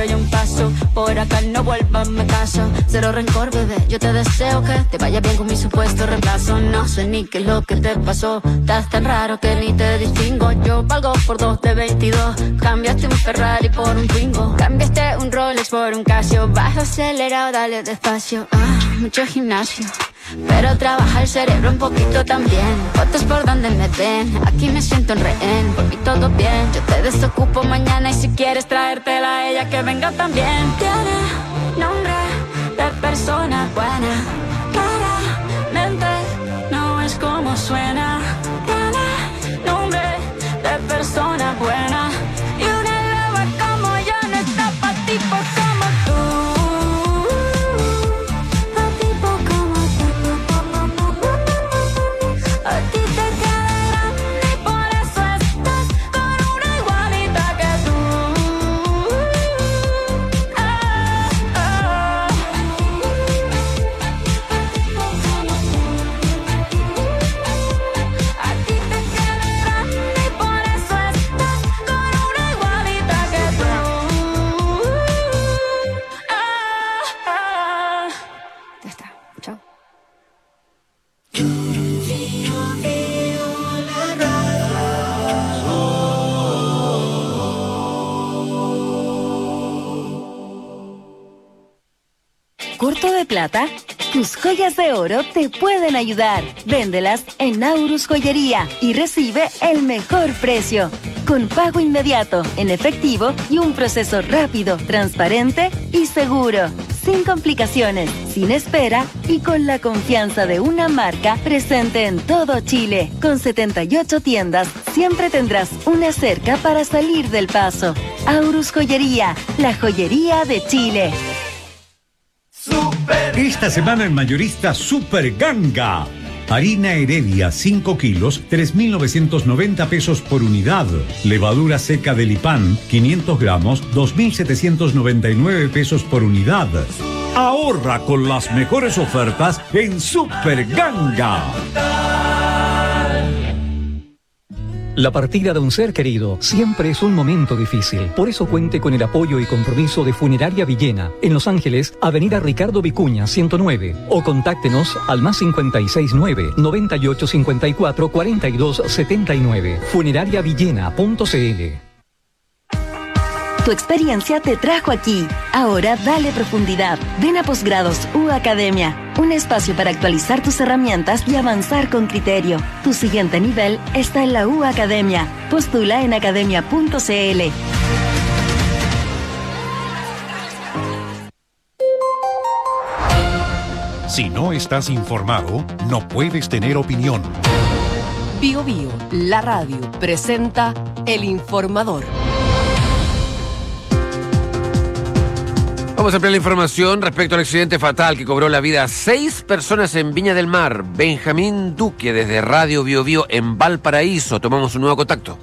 doy un paso. Por acá no vuelvas, me caso. Cero rencor, bebé, yo te deseo que te vaya bien con mi supuesto reemplazo. No sé ni qué es lo que te pasó. Estás tan raro que ni te distingo. Yo valgo por 2 de 22. Cambiaste un Ferrari por un Twingo. Cambiaste un Rolex por un Casio. Vas acelerado, dale despacio. Mucho gimnasio, pero trabaja el cerebro un poquito también. Fotos por donde me ven, aquí me siento en rehén. Por mí todo bien, yo te desocupo mañana. Y si quieres traértela a ella, que venga también. Tiene nombre de persona buena, claramente no es como suena. Tiene nombre de persona buena, y una loba como yo no está pa' tipos como tú. ¿Corto de plata? Tus joyas de oro te pueden ayudar. Véndelas en Aurus Joyería y recibe el mejor precio. Con pago inmediato, en efectivo y un proceso rápido, transparente y seguro. Sin complicaciones, sin espera y con la confianza de una marca presente en todo Chile. Con 78 tiendas, siempre tendrás una cerca para salir del paso. Aurus Joyería, la joyería de Chile. Esta semana en Mayorista Super Ganga. Harina Heredia 5 kilos, 3.990 pesos por unidad. Levadura seca de Lipan 500 gramos, 2.799 pesos por unidad. Ahorra con las mejores ofertas en Super Ganga. La partida de un ser querido siempre es un momento difícil. Por eso cuente con el apoyo y compromiso de Funeraria Villena, en Los Ángeles, Avenida Ricardo Vicuña, 109. O contáctenos al +569 9854 4279. Funerariavillena.cl. Tu experiencia te trajo aquí. Ahora dale profundidad. Ven a Posgrados U Academia. Un espacio para actualizar tus herramientas y avanzar con criterio. Tu siguiente nivel está en la U Academia. Postula en academia.cl. Si no estás informado, no puedes tener opinión. Bio Bio, la radio, presenta El Informador. Vamos a ampliar la información respecto al accidente fatal que cobró la vida a 6 personas en Viña del Mar. Benjamín Duque, desde Radio Bio Bio en Valparaíso. Tomamos un nuevo contacto.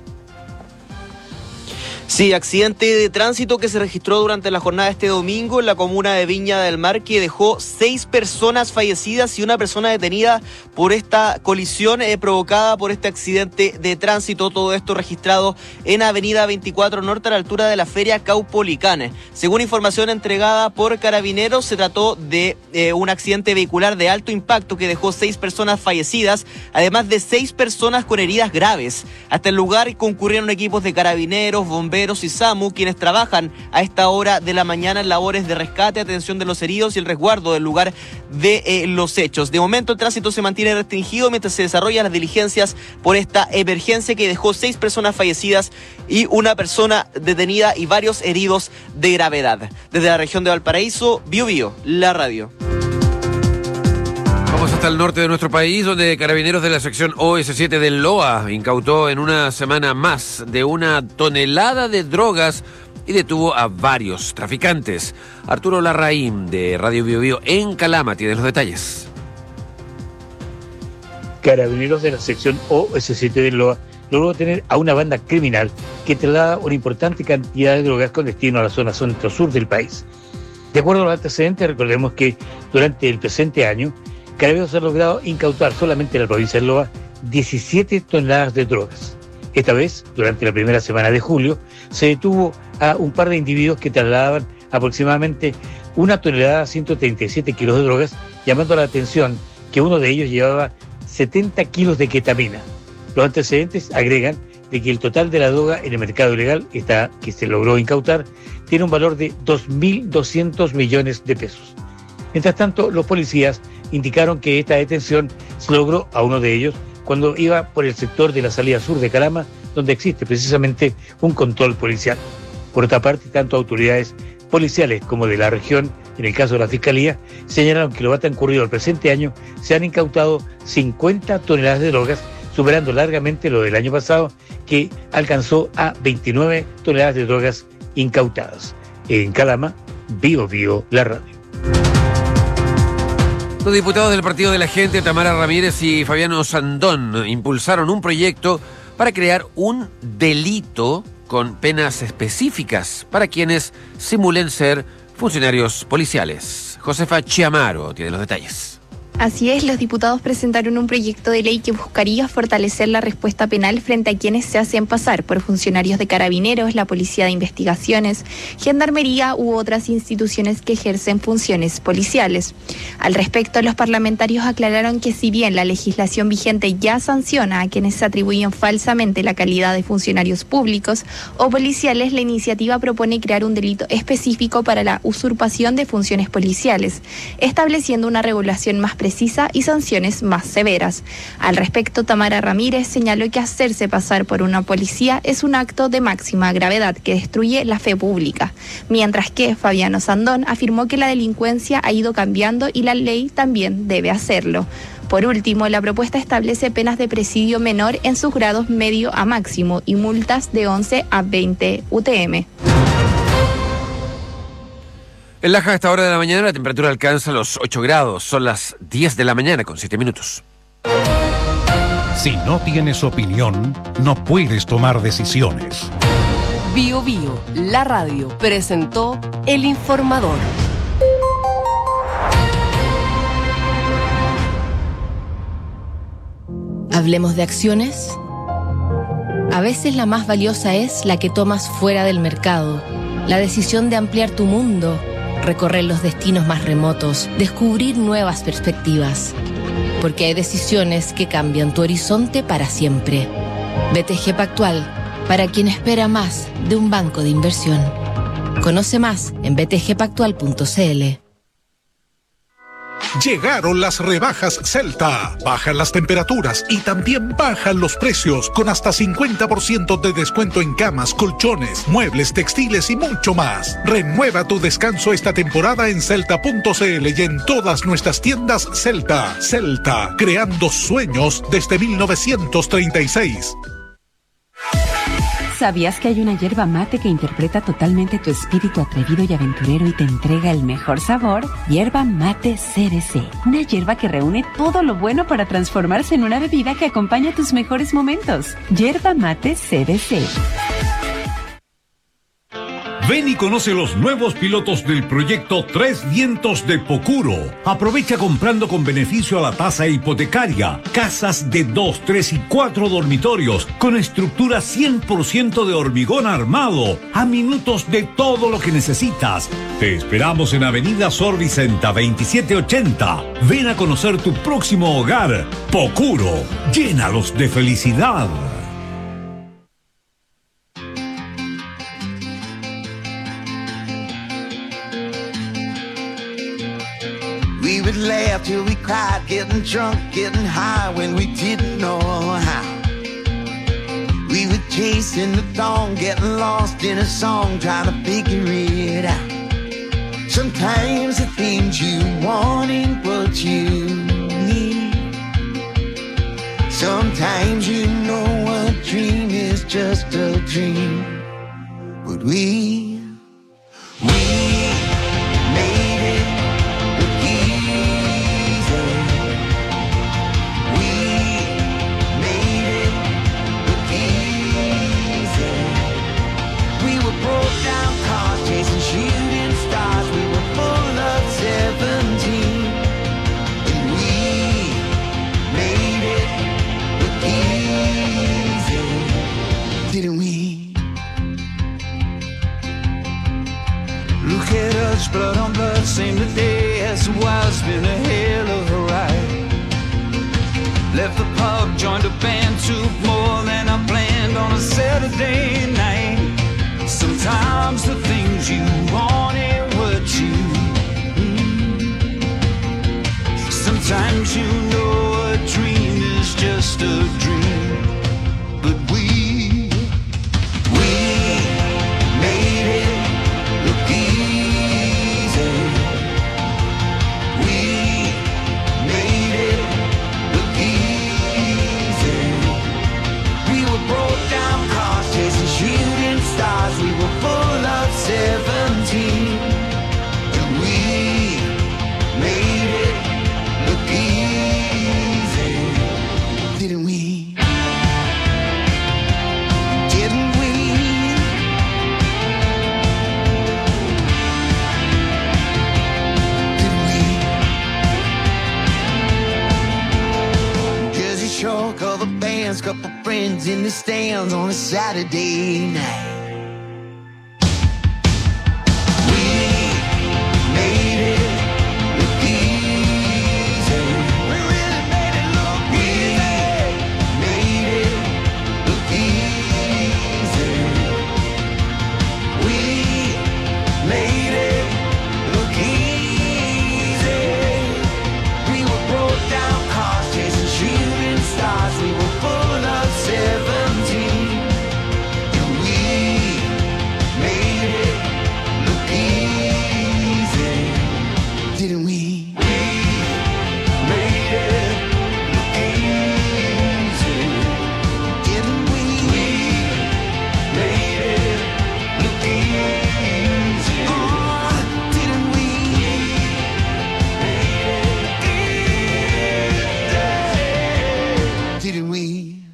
Sí, accidente de tránsito que se registró durante la jornada de este domingo en la comuna de Viña del Mar, que dejó 6 personas fallecidas y una persona detenida por esta colisión provocada por este accidente de tránsito. Todo esto registrado en Avenida 24 Norte, a la altura de la Feria Caupolicán. Según información entregada por Carabineros, se trató de un accidente vehicular de alto impacto que dejó 6 personas fallecidas, además de 6 personas con heridas graves. Hasta el lugar concurrieron equipos de Carabineros, bomberos y SAMU, quienes trabajan a esta hora de la mañana en labores de rescate, atención de los heridos y el resguardo del lugar de los hechos. De momento el tránsito se mantiene restringido mientras se desarrollan las diligencias por esta emergencia que dejó 6 personas fallecidas y una persona detenida y varios heridos de gravedad. Desde la región de Valparaíso, Bio Bio, la radio. Vamos hasta el norte de nuestro país, donde Carabineros de la sección OS7 del LOA incautó en una semana más de 1 tonelada de drogas y detuvo a varios traficantes. Arturo Larraín, de Radio Bio Bio en Calama, tiene los detalles. Carabineros de la sección OS7 del LOA logró tener a una banda criminal que traslada una importante cantidad de drogas con destino a la zona centro-sur del país. De acuerdo a los antecedentes, recordemos que durante el presente año, Carabineros ha logrado incautar solamente en la provincia de Loa 17 toneladas de drogas. Esta vez, durante la primera semana de julio, se detuvo a un par de individuos que trasladaban aproximadamente 1 tonelada, 137 kilos de drogas, llamando la atención que uno de ellos llevaba 70 kilos de ketamina. Los antecedentes agregan de que el total de la droga en el mercado ilegal, que se logró incautar, tiene un valor de 2.200 millones de pesos. Mientras tanto, los policías indicaron que esta detención se logró a uno de ellos cuando iba por el sector de la salida sur de Calama, donde existe precisamente un control policial. Por otra parte, tanto autoridades policiales como de la región, en el caso de la Fiscalía, señalaron que lo que ha ocurrido el presente año se han incautado 50 toneladas de drogas, superando largamente lo del año pasado, que alcanzó a 29 toneladas de drogas incautadas. En Calama, Bio Bio, la radio. Los diputados del Partido de la Gente, Tamara Ramírez y Fabiano Sandón, impulsaron un proyecto para crear un delito con penas específicas para quienes simulen ser funcionarios policiales. Josefa Chiamaro tiene los detalles. Así es, los diputados presentaron un proyecto de ley que buscaría fortalecer la respuesta penal frente a quienes se hacen pasar por funcionarios de Carabineros, la Policía de Investigaciones, Gendarmería u otras instituciones que ejercen funciones policiales. Al respecto, los parlamentarios aclararon que si bien la legislación vigente ya sanciona a quienes se atribuyen falsamente la calidad de funcionarios públicos o policiales, la iniciativa propone crear un delito específico para la usurpación de funciones policiales, estableciendo una regulación más precisa y sanciones más severas. Al respecto, Tamara Ramírez señaló que hacerse pasar por una policía es un acto de máxima gravedad que destruye la fe pública, mientras que Fabiano Sandón afirmó que la delincuencia ha ido cambiando y la ley también debe hacerlo. Por último, la propuesta establece penas de presidio menor en sus grados medio a máximo y multas de 11 a 20 UTM. En Laja, a esta hora de la mañana, la temperatura alcanza los 8 grados. Son las 10 de la mañana con 7 minutos. Si no tienes opinión, no puedes tomar decisiones. Bio Bio, la radio, presentó El Informador. Hablemos de acciones. A veces la más valiosa es la que tomas fuera del mercado. La decisión de ampliar tu mundo, recorrer los destinos más remotos, descubrir nuevas perspectivas. Porque hay decisiones que cambian tu horizonte para siempre. BTG Pactual, para quien espera más de un banco de inversión. Conoce más en btgpactual.cl. Llegaron las rebajas Celta. Bajan las temperaturas y también bajan los precios con hasta 50% de descuento en camas, colchones, muebles, textiles y mucho más. Renueva tu descanso esta temporada en celta.cl y en todas nuestras tiendas Celta. Celta, creando sueños desde 1936. ¿Sabías que hay una yerba mate que interpreta totalmente tu espíritu atrevido y aventurero y te entrega el mejor sabor? Yerba Mate CBC. Una yerba que reúne todo lo bueno para transformarse en una bebida que acompaña tus mejores momentos. Yerba Mate CBC. Ven y conoce los nuevos pilotos del proyecto Tres Vientos de Pocuro. Aprovecha comprando con beneficio a la tasa hipotecaria. Casas de 2, 3 y 4 dormitorios con estructura 100% de hormigón armado. A minutos de todo lo que necesitas. Te esperamos en Avenida Sor Vicenta 2780. Ven a conocer tu próximo hogar. Pocuro. Llénalos de felicidad. We would laugh till we cried, getting drunk, getting high when we didn't know how. We were chasing the dawn, getting lost in a song, trying to figure it out. Sometimes the things you want ain't what you need. Sometimes you know a dream is just a dream. But we didn't we? Look at us, blood on blood, same today as a while. It's been a hell of a ride. Left the pub, joined a band, took more than I planned on a Saturday night. Sometimes the things you want ain't what you need. Sometimes you know a dream is just a dream. But we made it look easy. We made it look easy. We were broke down cars chasing shooting stars. We were full of 17. And we made it look easy. Didn't we? Didn't we? Didn't we? Jersey Shore, cover bands, couple friends in the stands on a Saturday night. We made it look easy. We really made it look easy. Made it look easy. We made it look easy. We were broke down cars chasing shooting stars. We were full of 17. And we made it look easy. Didn't we? We made it look easy. Didn't we? We made it look easy. Didn't we? Didn't we?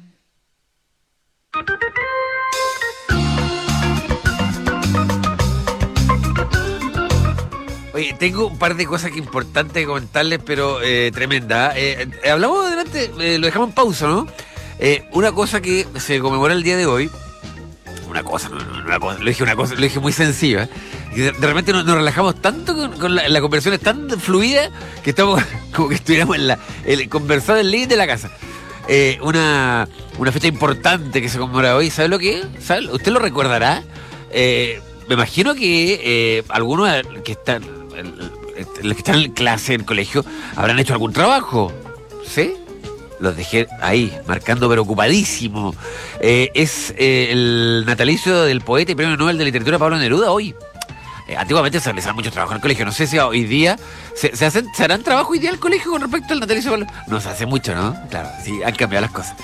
Oye, tengo un par de cosas que importantes comentarles, pero tremenda. Hablamos delante, lo dejamos en pausa, ¿no? Una cosa que se conmemora el día de hoy. Una cosa, no una cosa, lo dije muy sencilla. Y de repente nos relajamos tanto con la conversación es tan fluida que estamos como que estuviéramos conversando en línea de la casa. Una fecha importante que se conmemora hoy. ¿Sabe lo que es? ¿Sabe? ¿Usted lo recordará? Me imagino que algunos que están, los que están en clase, en el colegio, habrán hecho algún trabajo. ¿Sí? Los dejé ahí, marcando pero ocupadísimo. Es el natalicio del poeta y premio Nobel de Literatura Pablo Neruda hoy. Antiguamente se realizaban muchos trabajos en el colegio. No sé si hoy día se harán trabajo hoy día en el colegio con respecto al natalicio de Pablo. No se hace mucho, ¿no? Claro, sí, han cambiado las cosas.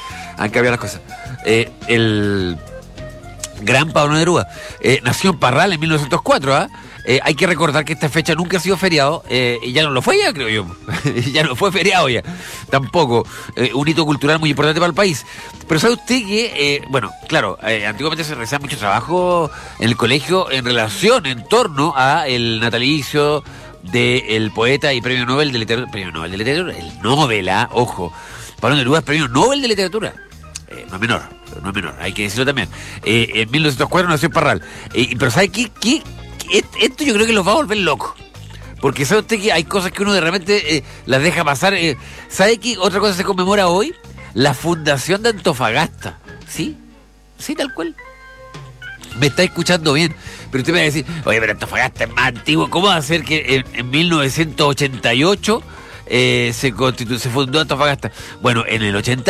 El gran Pablo Neruda nació en Parral en 1904, ¿ah? Hay que recordar que esta fecha nunca ha sido feriado, y ya no lo fue ya, creo yo. Ya no fue feriado ya, tampoco. Un hito cultural muy importante para el país. Pero ¿sabe usted que, antiguamente se realizaba mucho trabajo en el colegio en torno a el natalicio del poeta y premio Nobel de Literatura, el Nobel, ojo. Pablo Neruda es premio Nobel de Literatura. No es menor, hay que decirlo también. En 1904 nació en Parral. Pero ¿sabe qué? Esto yo creo que los va a volver locos. Porque sabe usted que hay cosas que uno de repente las deja pasar. ¿Sabe qué otra cosa se conmemora hoy? La fundación de Antofagasta. ¿Sí? Sí, tal cual. Me está escuchando bien. Pero usted me va a decir, oye, pero Antofagasta es más antiguo. ¿Cómo va a ser que en 1988 se fundó Antofagasta? Bueno, en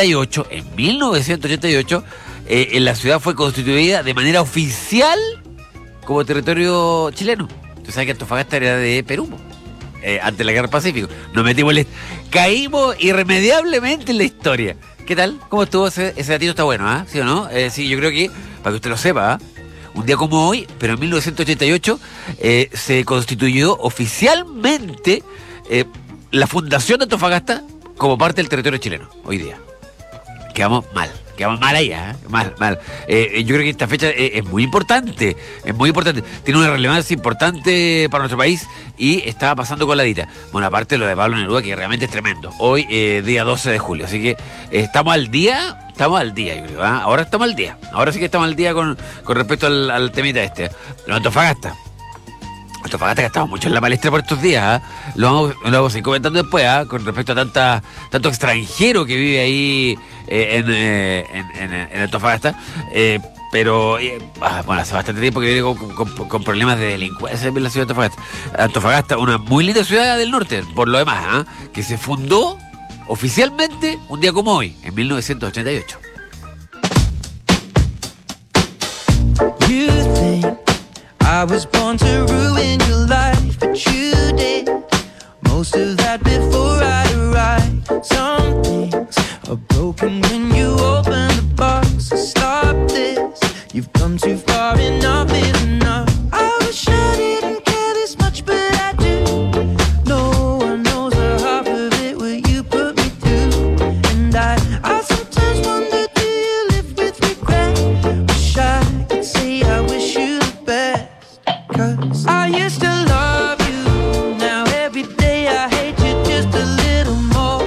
1988, en la ciudad fue constituida de manera oficial como territorio chileno. Tú sabes que Antofagasta era de Perú, antes de la Guerra del Pacífico. Nos metimos caímos irremediablemente en la historia. ¿Qué tal? ¿Cómo estuvo ese datito? Está bueno, ¿ah? ¿Sí o no? Sí, yo creo que, para que usted lo sepa, un día como hoy, pero en 1988, se constituyó oficialmente la fundación de Antofagasta como parte del territorio chileno, hoy día. Quedamos mal allá, mal. Yo creo que esta fecha es muy importante, tiene una relevancia importante para nuestro país y estaba pasando coladita. Bueno, aparte de lo de Pablo Neruda, que realmente es tremendo. Hoy, día 12 de julio, así que estamos al día, yo creo, ¿eh? Ahora estamos al día, ahora sí que estamos al día con respecto al temita este, lo de Antofagasta. Antofagasta, que estamos mucho en la palestra por estos días, lo vamos a ir comentando después, con respecto a tanto extranjero que vive ahí en Antofagasta. Pero, bueno, hace bastante tiempo que viene con problemas de delincuencia en la ciudad de Antofagasta. Antofagasta, una muy linda ciudad del norte, por lo demás, que se fundó oficialmente un día como hoy, en 1988. You think I was born to ruin your life, but you did most of that before I arrived. Some things are broken when you open the box. So stop this. You've come too far, enough is enough. I wish I didn't care this much, but I do. No one knows the half of it, what you put me through. And I sometimes wonder, do you live with regret? Wish I could say I wish you the best. 'Cause I used to love you. Now every day I hate you just a little more.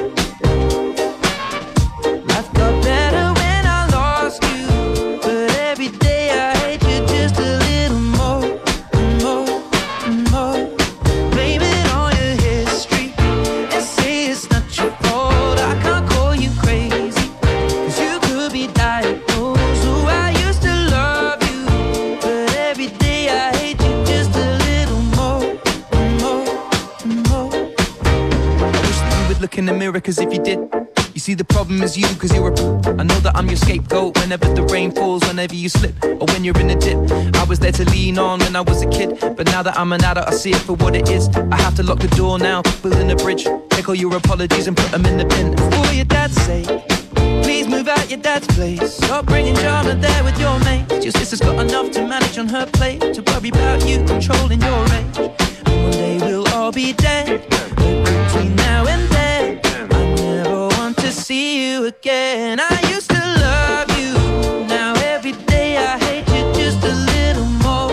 Life got better when I lost you, but every day I hate you just a little more and more and more. Blame it on your history and say it's not your fault. I can't call you crazy, 'cause you could be diagnosed. Oh, I used to love you, but every day I hate you just a little more and more and more. I wish that you would look in the mirror, cause if you did, you see the problem is you, cause you're I know that I'm your scapegoat whenever the rain falls, whenever you slip, or when you're in a dip. I was there to lean on when I was a kid, but now that I'm an adult I see it for what it is. I have to lock the door now, building a bridge. Take all your apologies and put them in the bin. For your dad's sake, please move out your dad's place. Stop bringing drama there with your mates. Your sister's got enough to manage on her plate, to worry about you controlling your age. And one day we'll all be dead, but between now and then I never want to see you again. I used to love you. Now every day I hate you just a little more.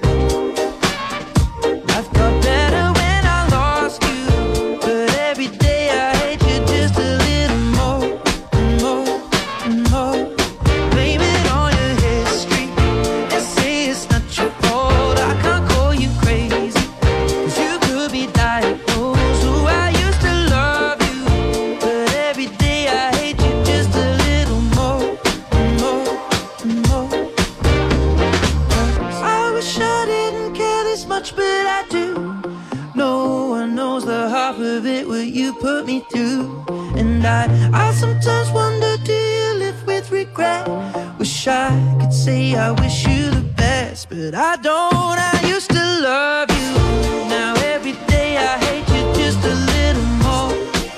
Life got better when I lost you, but every day I hate you just a little more and more and more. Blame it on your history and say it's not your fault. I can't call you crazy, 'cause you could be diagnosed. Oh, I used to love you, but every day I hate you just a little more and more and more. I wish I didn't care this much, but I do. No one knows the half of it, what you put me through. And I sometimes wonder, do you live with regret? Wish I could say I wish you the best, but I don't. I used to love you. Now every day I hate you just a little more.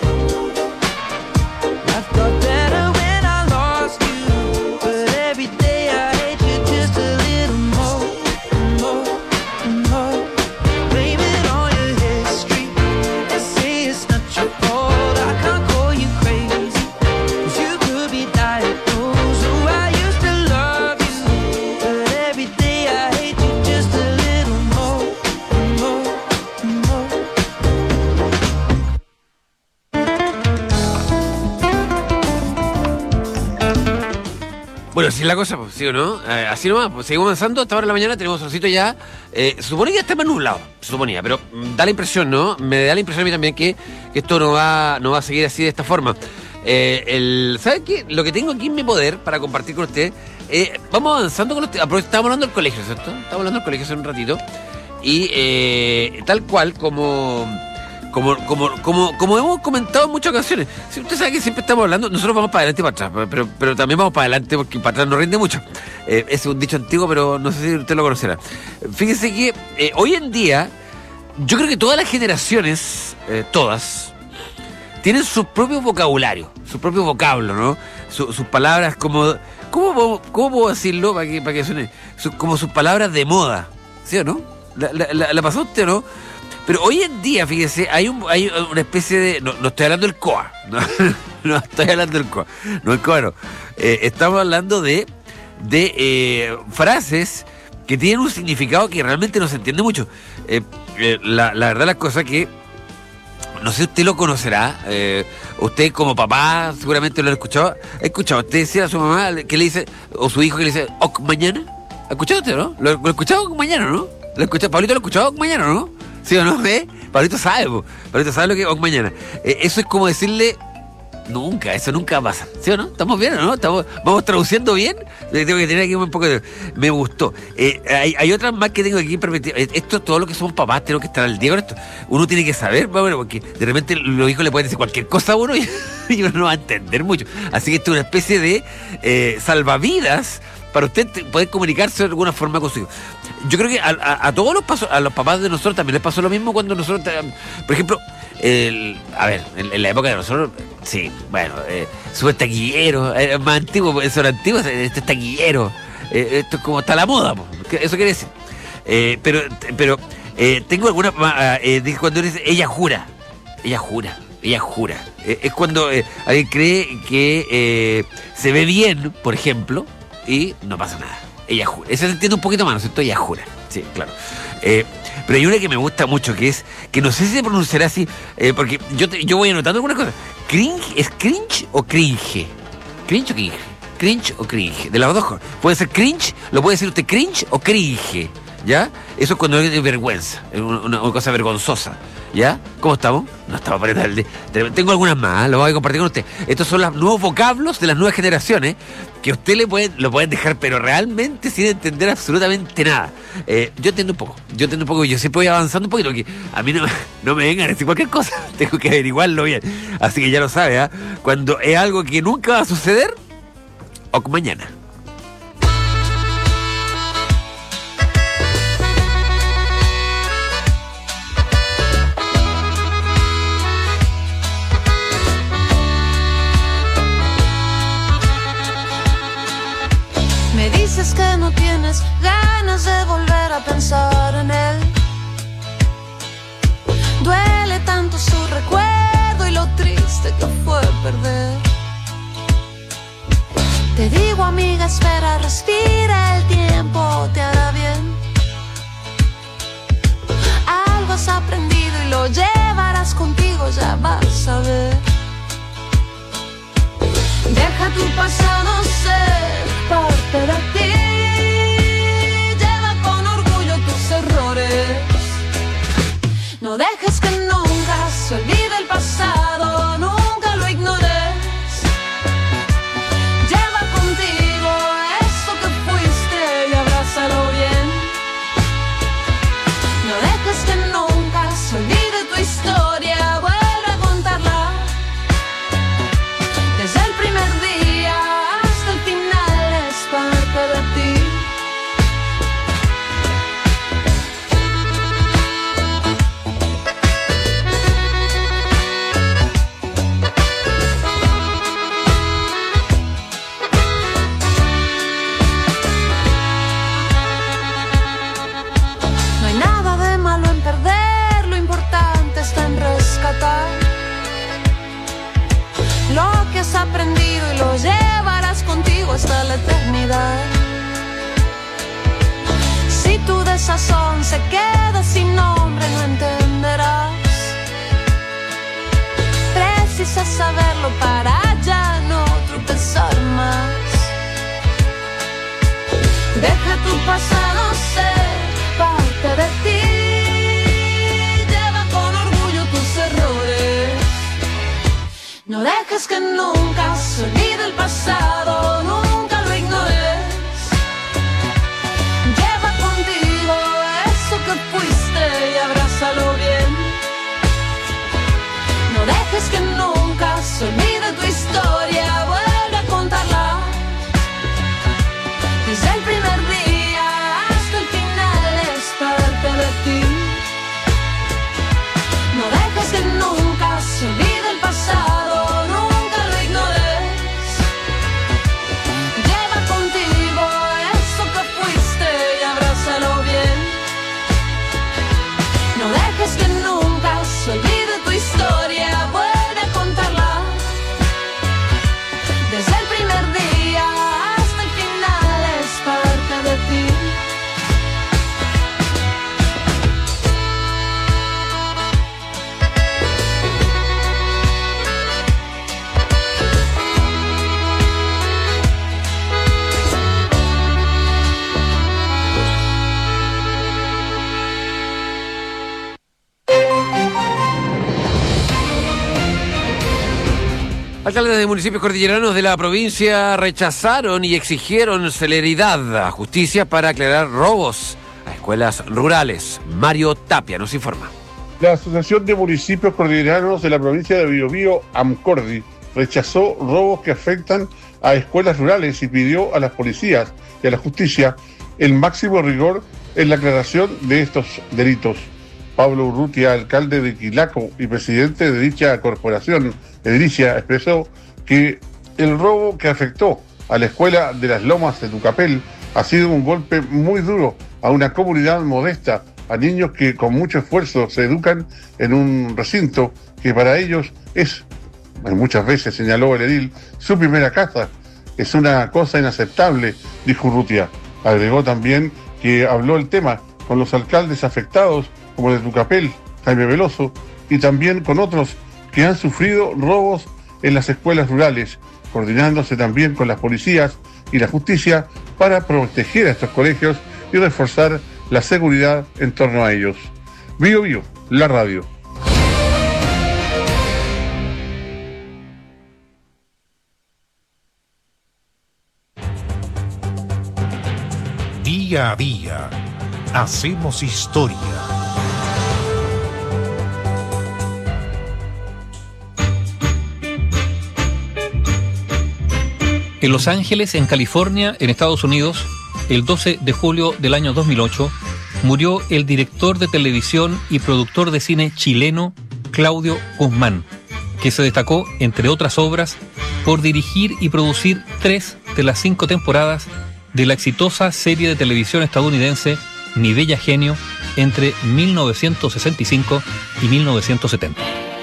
Life got better when I lost you, but every day I hate you just a little more and more and more. Blame it on your history and say it's not your fault. I can't call you crazy, 'cause you could be diagnosed. Oh, I used to love you, but every day I hate you just a little more and more and more. Bueno, así es la cosa, pues, ¿sí o no? Así nomás, pues seguimos avanzando. Hasta ahora de la mañana tenemos solcito ya. Se suponía que está más nublado, se suponía, pero da la impresión, ¿no? Me da la impresión a mí también que esto no va a seguir así de esta forma. ¿Saben qué? Lo que tengo aquí en mi poder para compartir con usted, vamos avanzando con usted. Estábamos hablando del colegio, ¿cierto? Estábamos hablando del colegio hace un ratito. Y tal cual como hemos comentado en muchas ocasiones. Si usted sabe que siempre estamos hablando, nosotros vamos para adelante y para atrás, pero también vamos para adelante porque para atrás no rinde mucho. Es un dicho antiguo, pero no sé si usted lo conocerá. Fíjese que hoy en día, yo creo que todas las generaciones, todas, tienen su propio vocabulario, su propio vocablo, ¿no? Sus palabras como... ¿Cómo puedo decirlo para que suene? Como sus palabras de moda, ¿sí o no? ¿La pasó usted o no? Pero hoy en día, fíjese, hay una especie de... No estoy hablando del COA. No estoy hablando del COA. No, el COA no. Estamos hablando de frases que tienen un significado que realmente no se entiende mucho. La verdad, las cosas que... No sé si usted lo conocerá. Usted como papá seguramente lo ha escuchado. ¿Ha escuchado usted decir a su mamá que le dice... O su hijo que le dice, ok, mañana? ¿Ha escuchado usted, no? ¿Lo ha escuchado mañana, no? ¿Pablito lo ha escuchado mañana, no? ¿Sí o no? Pablito sabe, Pablito sabe lo que es mañana. Eso es como decirle... Nunca, eso nunca pasa. ¿Sí o no? ¿Estamos bien o no? ¿Vamos traduciendo bien? Tengo que tener aquí un poco de... Me gustó. Hay otras más que tengo aquí permitido. Esto es todo lo que somos papás, tengo que estar al día con esto. Uno tiene que saber, bueno, porque de repente los hijos le pueden decir cualquier cosa a uno y uno no va a entender mucho. Así que esto es una especie de salvavidas para usted poder comunicarse de alguna forma con su hijo. Yo creo que a todos a los papás de nosotros también les pasó lo mismo cuando nosotros, por ejemplo, en la época de nosotros, sí, bueno, súper taquillero, más antiguo, son antiguos, este es taquillero, esto es como está la moda, eso quiere decir. Pero tengo alguna, cuando dice, ella jura. Es cuando alguien cree que se ve bien, por ejemplo, y no pasa nada. Ella jura. Eso se entiende un poquito más, ¿no es cierto? Ella jura. Sí, claro. Pero hay una que me gusta mucho, que es, que no sé si se pronunciará así, porque yo voy anotando algunas cosas. ¿Cringe? ¿Es cringe o cringe? ¿Cringe o cringe? ¿Cringe o cringe? De las dos cosas. Puede ser cringe, lo puede decir usted cringe o cringe, ¿ya? Eso es cuando es vergüenza, es una cosa vergonzosa, ¿ya? ¿Cómo estamos? No estamos para el día. Tengo algunas más, lo voy a compartir con usted. Estos son los nuevos vocablos de las nuevas generaciones que usted lo pueden dejar, pero realmente sin entender absolutamente nada. Yo entiendo un poco, yo siempre voy avanzando un poquito, porque a mí no me vengan a decir cualquier cosa, tengo que averiguarlo bien. Así que ya lo sabe, ¿ah? Cuando es algo que nunca va a suceder, o mañana. Me dices que no tienes ganas de volver a pensar en él. Duele tanto su recuerdo y lo triste que fue perder. Te digo, amiga, espera, respira, el tiempo te hará bien. Algo has aprendido y lo llevarás contigo, ya vas a ver. Deja tu pasado ser parte de ti. Lleva con orgullo tus errores. No dejes que nunca se olvide el pasado, nunca lo ignores. Lleva contigo eso que fuiste y abrázalo bien. No dejes que nunca se olvide tu historia, vuelve a contarla. Desde el primer día hasta el final es parte de ti. No hay nada de malo en perder, lo importante está en rescatar lo que has aprendido y lo llevarás contigo hasta la eternidad. Si tu desazón se queda sin nombre, no entenderás. Precisas saberlo para ya no tropezar más. Deja tu pasado ser parte de ti. Lleva con orgullo tus errores. No dejes que nunca se olvide el pasado, nunca lo ignores. Lleva contigo eso que fuiste y abrázalo bien. No dejes que nunca se olvide tu historia, vuelve a contarla. Desde el primer día hasta el final es parte de ti. No dejes que nunca se olvide el pasado, nunca lo ignores. Lleva contigo eso que fuiste y abrázalo bien. No dejes que nunca se olvide tu historia, vuelve a contarla. Alcaldes de municipios cordilleranos de la provincia rechazaron y exigieron celeridad a justicia para aclarar robos a escuelas rurales. Mario Tapia nos informa. La Asociación de Municipios Cordilleranos de la provincia de Biobío, AMCORDI, rechazó robos que afectan a escuelas rurales y pidió a las policías y a la justicia el máximo rigor en la aclaración de estos delitos. Pablo Urrutia, alcalde de Quilaco y presidente de dicha corporación, Edilicia, expresó que el robo que afectó a la escuela de las Lomas de Tucapel ha sido un golpe muy duro a una comunidad modesta, a niños que con mucho esfuerzo se educan en un recinto que para ellos es, muchas veces señaló el edil, su primera casa. Es una cosa inaceptable, dijo Urrutia. Agregó también que habló el tema con los alcaldes afectados, como el de Tucapel, Jaime Veloso, y también con otros que han sufrido robos en las escuelas rurales, coordinándose también con las policías y la justicia para proteger a estos colegios y reforzar la seguridad en torno a ellos. Bio Bio, la radio. Día a día, hacemos historia. En Los Ángeles, en California, en Estados Unidos, el 12 de julio del año 2008, murió el director de televisión y productor de cine chileno Claudio Guzmán, que se destacó, entre otras obras, por dirigir y producir 3 de las 5 temporadas de la exitosa serie de televisión estadounidense Mi Bella Genio entre 1965 y 1970.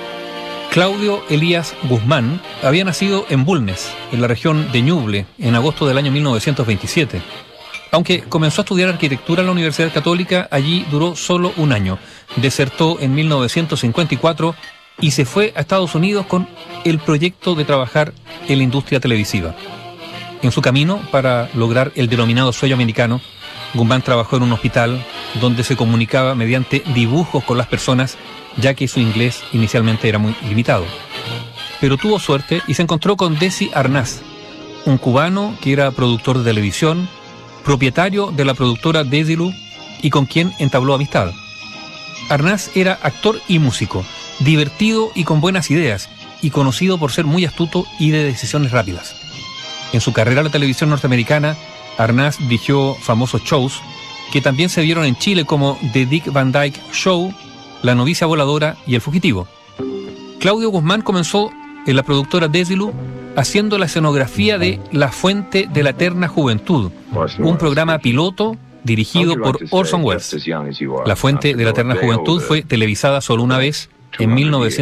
Claudio Elías Guzmán había nacido en Bulnes, en la región de Ñuble, en agosto del año 1927. Aunque comenzó a estudiar arquitectura en la Universidad Católica, allí duró solo un año. Desertó en 1954 y se fue a Estados Unidos con el proyecto de trabajar en la industria televisiva. En su camino para lograr el denominado sueño americano, Guzmán trabajó en un hospital donde se comunicaba mediante dibujos con las personas, ya que su inglés inicialmente era muy limitado. Pero tuvo suerte y se encontró con Desi Arnaz, un cubano que era productor de televisión, propietario de la productora Desilu y con quien entabló amistad. Arnaz era actor y músico, divertido y con buenas ideas, y conocido por ser muy astuto y de decisiones rápidas. En su carrera en la televisión norteamericana, Arnaz dirigió famosos shows que también se vieron en Chile como The Dick Van Dyke Show, La Novicia Voladora y El Fugitivo. Claudio Guzmán comenzó en la productora Desilu haciendo la escenografía de La Fuente de la Eterna Juventud, un programa piloto dirigido por Orson Welles. La Fuente de la Eterna Juventud fue televisada solo una vez, en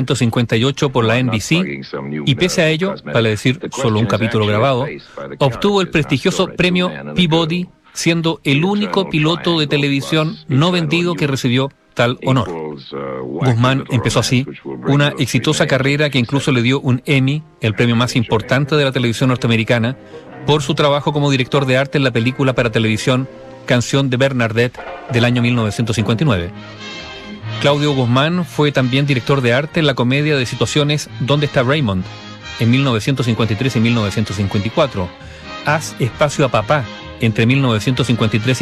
1958 por la NBC, y pese a ello, vale decir solo un capítulo grabado, obtuvo el prestigioso premio Peabody, siendo el único piloto de televisión no vendido que recibió tal honor. Guzmán empezó así una exitosa carrera que incluso le dio un Emmy, el premio más importante de la televisión norteamericana, por su trabajo como director de arte en la película para televisión Canción de Bernadette del año 1959. Claudio Guzmán fue también director de arte en la comedia de situaciones ¿Dónde está Raymond?, en 1953 y 1954, Haz espacio a papá, entre 1953 y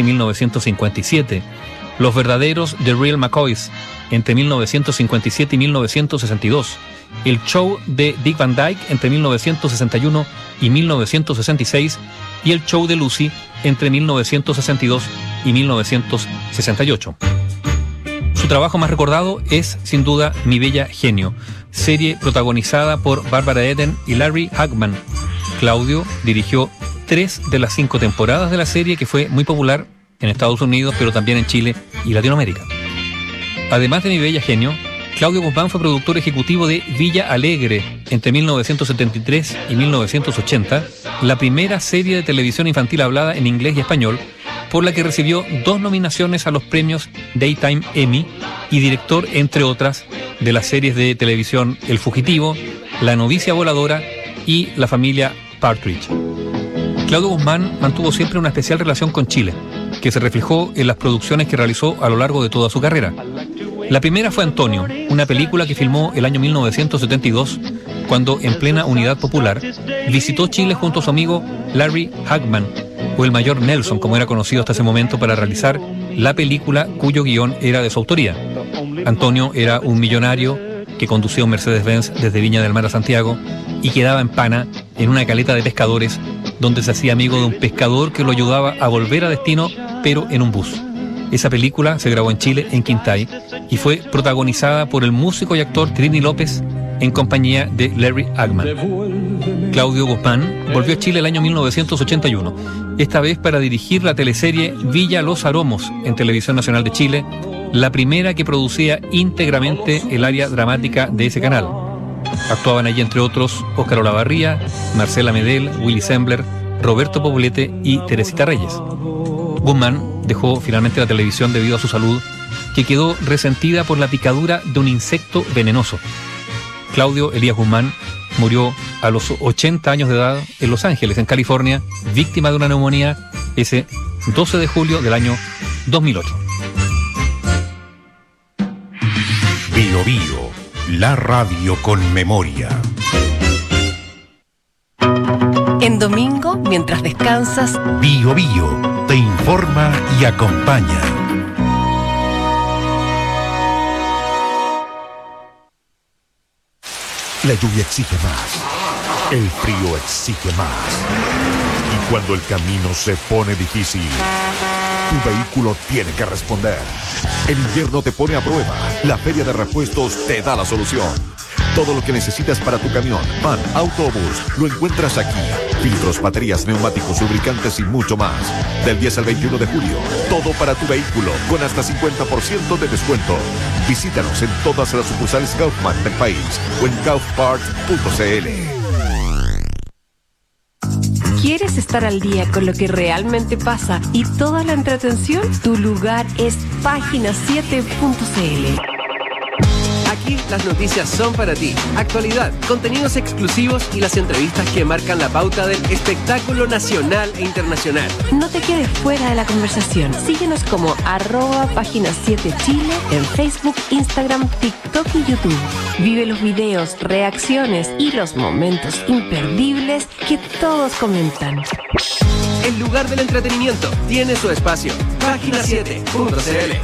1957, Los verdaderos The Real McCoys, entre 1957 y 1962, El show de Dick Van Dyke, entre 1961 y 1966, y El show de Lucy, entre 1962 y 1968. Su trabajo más recordado es, sin duda, Mi Bella Genio, serie protagonizada por Barbara Eden y Larry Hagman. Claudio dirigió 3 de las 5 temporadas de la serie, que fue muy popular en Estados Unidos, pero también en Chile y Latinoamérica. Además de Mi Bella Genio, Claudio Guzmán fue productor ejecutivo de Villa Alegre entre 1973 y 1980, la primera serie de televisión infantil hablada en inglés y español, por la que recibió 2 nominaciones a los premios Daytime Emmy, y director, entre otras, de las series de televisión El Fugitivo, La Novicia Voladora y La Familia Partridge. Claudio Guzmán mantuvo siempre una especial relación con Chile, que se reflejó en las producciones que realizó a lo largo de toda su carrera. La primera fue Antonio, una película que filmó el año 1972 cuando en plena Unidad Popular visitó Chile junto a su amigo Larry Hagman, o el Mayor Nelson, como era conocido hasta ese momento, para realizar la película cuyo guión era de su autoría. Antonio era un millonario que conducía un Mercedes-Benz desde Viña del Mar a Santiago y quedaba en Pana, en una caleta de pescadores, donde se hacía amigo de un pescador que lo ayudaba a volver a destino, pero en un bus. Esa película se grabó en Chile, en Quintay, y fue protagonizada por el músico y actor Trini López en compañía de Larry Hagman. Claudio Guzmán volvió a Chile el año 1981, esta vez para dirigir la teleserie Villa Los Aromos en Televisión Nacional de Chile, la primera que producía íntegramente el área dramática de ese canal. Actuaban allí, entre otros, Óscar Olavarría, Marcela Medel, Willy Sembler, Roberto Poblete y Teresita Reyes. Guzmán dejó finalmente la televisión debido a su salud, que quedó resentida por la picadura de un insecto venenoso. Claudio Elías Guzmán murió a los 80 años de edad en Los Ángeles, en California, víctima de una neumonía, ese 12 de julio del año 2008. Bio Bio, la radio con memoria. En domingo, mientras descansas, Bio Bio te informa y acompaña. La lluvia exige más, el frío exige más. Y cuando el camino se pone difícil, tu vehículo tiene que responder. El invierno te pone a prueba. La Feria de Repuestos te da la solución. Todo lo que necesitas para tu camión, van, autobús, lo encuentras aquí. Filtros, baterías, neumáticos, lubricantes y mucho más. Del 10 al 21 de julio, todo para tu vehículo, con hasta 50% de descuento. Visítanos en todas las sucursales Kaufman del país o en kaufparts.cl. ¿quieres estar al día con lo que realmente pasa y toda la entretención? Tu lugar es página7.cl. Aquí las noticias son para ti. Actualidad, contenidos exclusivos y las entrevistas que marcan la pauta del espectáculo nacional e internacional. No te quedes fuera de la conversación. Síguenos como @página7chile en Facebook, Instagram, TikTok y YouTube. Vive los videos, reacciones y los momentos imperdibles que todos comentan. El lugar del entretenimiento tiene su espacio. Página7.cl.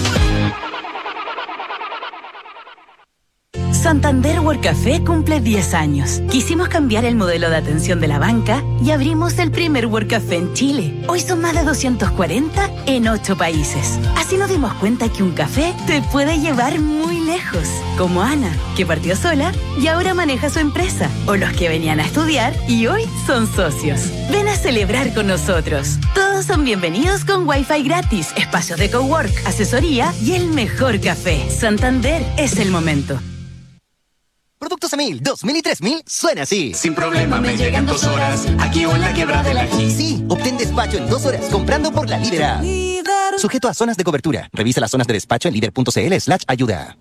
Santander World Café cumple 10 años. Quisimos cambiar el modelo de atención de la banca y abrimos el primer World Café en Chile. Hoy son más de 240 en 8 países. Así nos dimos cuenta que un café te puede llevar muy lejos. Como Ana, que partió sola y ahora maneja su empresa. O los que venían a estudiar y hoy son socios. Ven a celebrar con nosotros. Todos son bienvenidos con Wi-Fi gratis, espacios de cowork, asesoría y el mejor café. Santander es el momento. Productos A1000, 2000 y 3000 suena así. Sin problema me llegan 2 horas, aquí o en la quebrada del Ají. Sí, obtén despacho en 2 horas comprando por la Líder App. Sujeto a zonas de cobertura. Revisa las zonas de despacho en líder.cl/ayuda.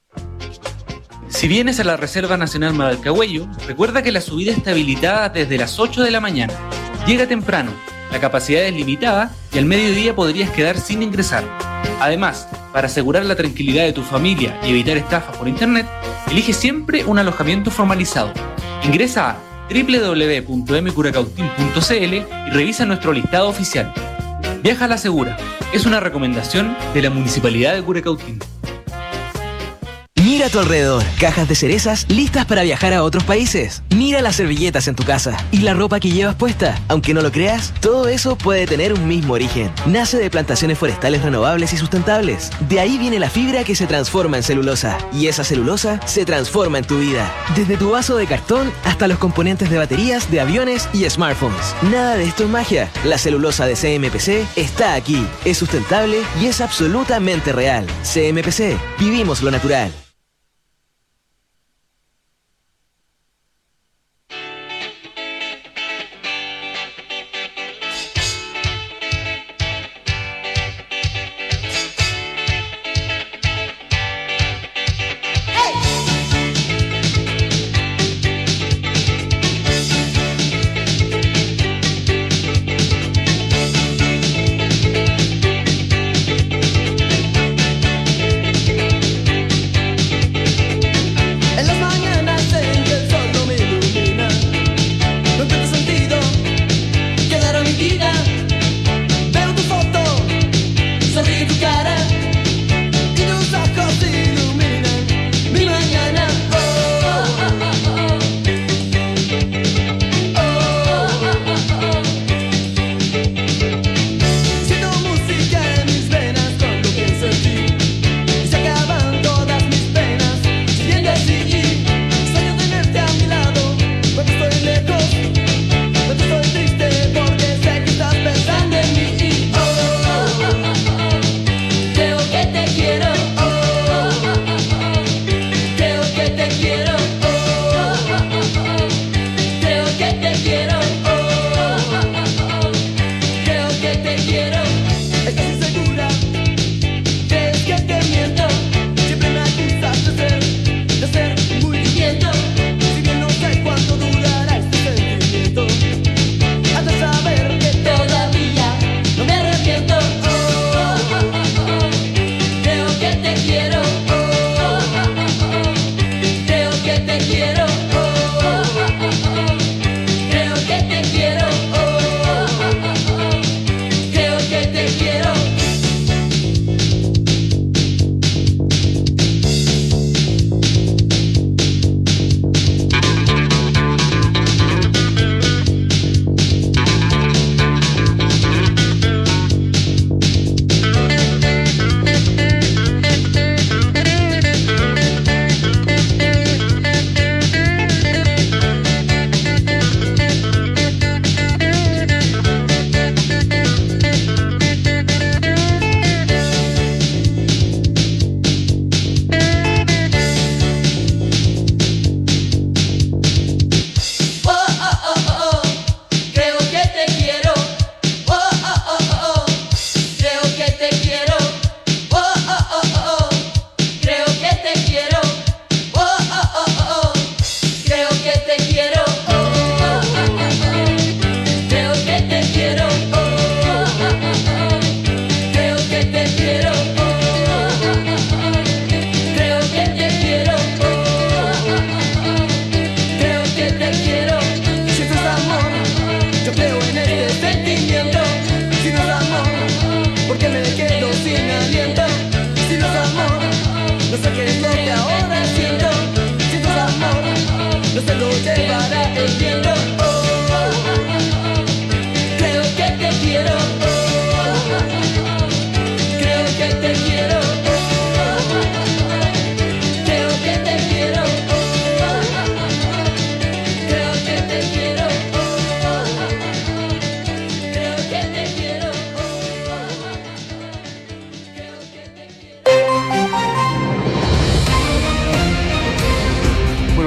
Si vienes a la Reserva Nacional Madalcahuello, recuerda que la subida está habilitada desde las 8 de la mañana. Llega temprano, la capacidad es limitada y al mediodía podrías quedar sin ingresar. Además, para asegurar la tranquilidad de tu familia y evitar estafas por internet, elige siempre un alojamiento formalizado. Ingresa a www.mcuracautín.cl y revisa nuestro listado oficial. Viaja a la segura. Es una recomendación de la Municipalidad de Curacautín. Mira a tu alrededor, cajas de cerezas listas para viajar a otros países. Mira las servilletas en tu casa y la ropa que llevas puesta. Aunque no lo creas, todo eso puede tener un mismo origen. Nace de plantaciones forestales renovables y sustentables. De ahí viene la fibra que se transforma en celulosa. Y esa celulosa se transforma en tu vida. Desde tu vaso de cartón hasta los componentes de baterías, de aviones y smartphones. Nada de esto es magia. La celulosa de CMPC está aquí. Es sustentable y es absolutamente real. CMPC, vivimos lo natural.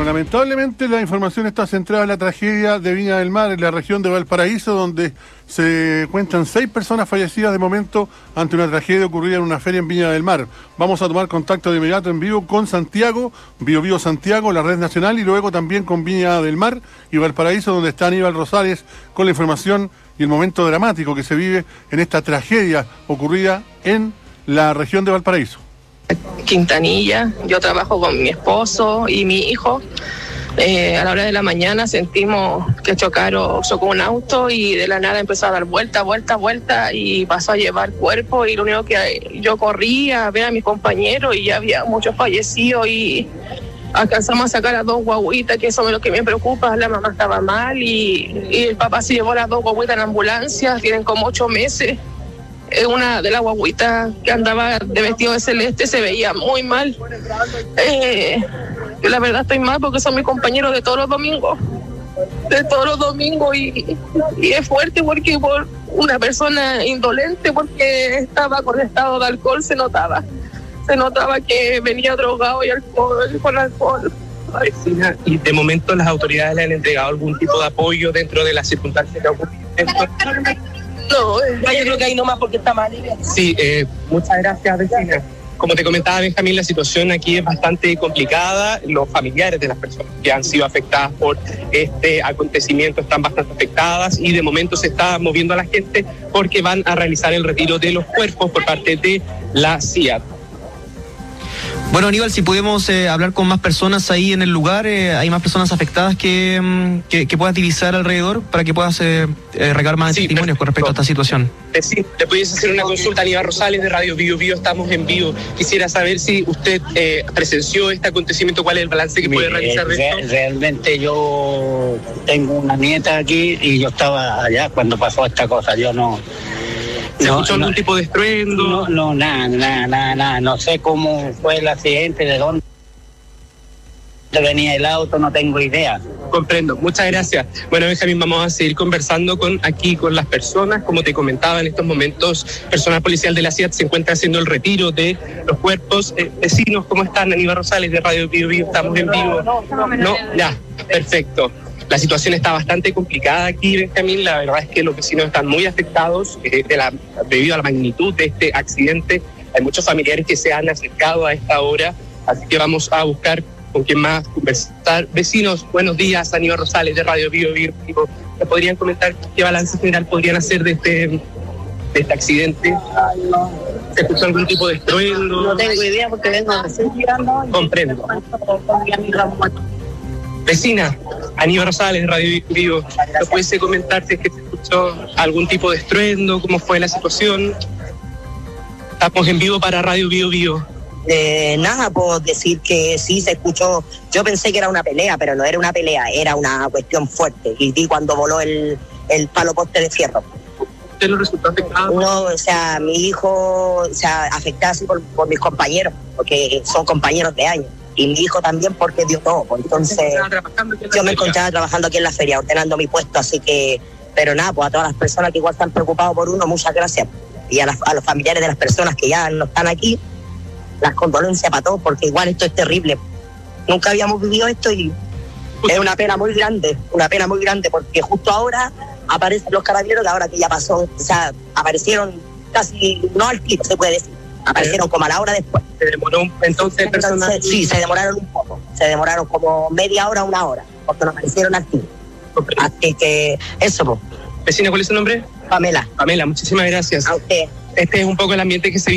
lamentablemente la información está centrada en la tragedia de Viña del Mar, en la región de Valparaíso, donde se cuentan 6 personas fallecidas de momento ante una tragedia ocurrida en una feria en Viña del Mar. Vamos a tomar contacto de inmediato en vivo con Santiago, Bio Santiago, la red nacional, y luego también con Viña del Mar y Valparaíso, donde está Aníbal Rosales con la información y el momento dramático que se vive en esta tragedia ocurrida en la región de Valparaíso. Quintanilla, yo trabajo con mi esposo y mi hijo. A la hora de la mañana sentimos que chocó un auto y de la nada empezó a dar vuelta y pasó a llevar cuerpo, y lo único que yo corría a ver a mis compañeros y ya había muchos fallecidos y alcanzamos a sacar a 2 guaguitas, que eso es lo que me preocupa. La mamá estaba mal y el papá se llevó a las 2 guaguitas en ambulancia, tienen como 8 meses. Una de las guaguitas que andaba de vestido de celeste se veía muy mal. La verdad estoy mal porque son mis compañeros de todos los domingos. Y es fuerte porque por una persona indolente, porque estaba con estado de alcohol, se notaba que venía drogado y con alcohol. Vecina, y de momento las autoridades le han entregado algún tipo de apoyo dentro de las circunstancias que ocurren. No, yo creo que ahí nomás porque está mal. Sí, muchas gracias, vecina. Como te comentaba, Benjamín, la situación aquí es bastante complicada. Los familiares de las personas que han sido afectadas por este acontecimiento están bastante afectadas y de momento se está moviendo a la gente porque van a realizar el retiro de los cuerpos por parte de la CIAT. Bueno, Aníbal, si podemos hablar con más personas ahí en el lugar, hay más personas afectadas que puedas divisar alrededor para que puedas regar más testimonios con respecto a esta situación. Sí, le pudiese hacer una consulta a Aníbal Rosales de Radio Bio Bio, estamos en vivo. Quisiera saber si usted presenció este acontecimiento, cuál es el balance que puede realizar de esto. Realmente yo tengo una nieta aquí y yo estaba allá cuando pasó esta cosa, yo no... ¿Se escuchó algún tipo de estruendo? No, nada. No sé cómo fue el accidente, de dónde venía el auto, no tengo idea. Comprendo, muchas gracias. Bueno, Benjamín, vamos a seguir conversando con las personas. Como te comentaba, en estos momentos, personal policial de la CIAT se encuentra haciendo el retiro de los cuerpos. Vecinos, ¿cómo están? Aníbal Rosales de Radio Bio Bio, estamos en vivo. No, ya, perfecto. La situación está bastante complicada aquí, Benjamín. La verdad es que los vecinos están muy afectados debido a la magnitud de este accidente. Hay muchos familiares que se han acercado a esta hora, así que vamos a buscar con quién más conversar. Vecinos, buenos días. Aníbal Rosales de Radio Bio Bio. ¿Me podrían comentar qué balance general podrían hacer de este accidente? ¿Se escuchó algún tipo de estruendo? No tengo idea porque vengo recién llegando. Comprendo. Vecina, Aníbal Rosales de Radio Vivo, ¿no pudiese comentar si es que se escuchó algún tipo de estruendo? ¿Cómo fue la situación? Estamos en vivo para Radio Bio Bio. Nada, puedo decir que sí se escuchó. Yo pensé que era una pelea, pero no era una pelea, era una cuestión fuerte. Y vi cuando voló el palo poste de fierro. ¿Usted no resultó afectado? No, o sea, mi hijo, afectado así por mis compañeros, porque son compañeros de años. Y mi hijo también porque dio todo. Entonces, yo me encontraba trabajando aquí en la feria, ordenando mi puesto, así que, pero nada, pues a todas las personas que igual están preocupados por uno, muchas gracias. Y a los familiares de las personas que ya no están aquí, las condolencias para todos, porque igual esto es terrible. Nunca habíamos vivido esto y es una pena muy grande, porque justo ahora aparecen los carabineros, ahora que ya pasó, o sea, aparecieron casi, no al tiro, se puede decir. Aparecieron como a la hora después. ¿Se demoró entonces el personal? Sí, se demoraron un poco. Se demoraron como media hora, 1 hora, porque no aparecieron al tiro. Así que eso, pues. Vecina, ¿cuál es su nombre? Pamela. Pamela, muchísimas gracias. A usted. Este es un poco el ambiente que se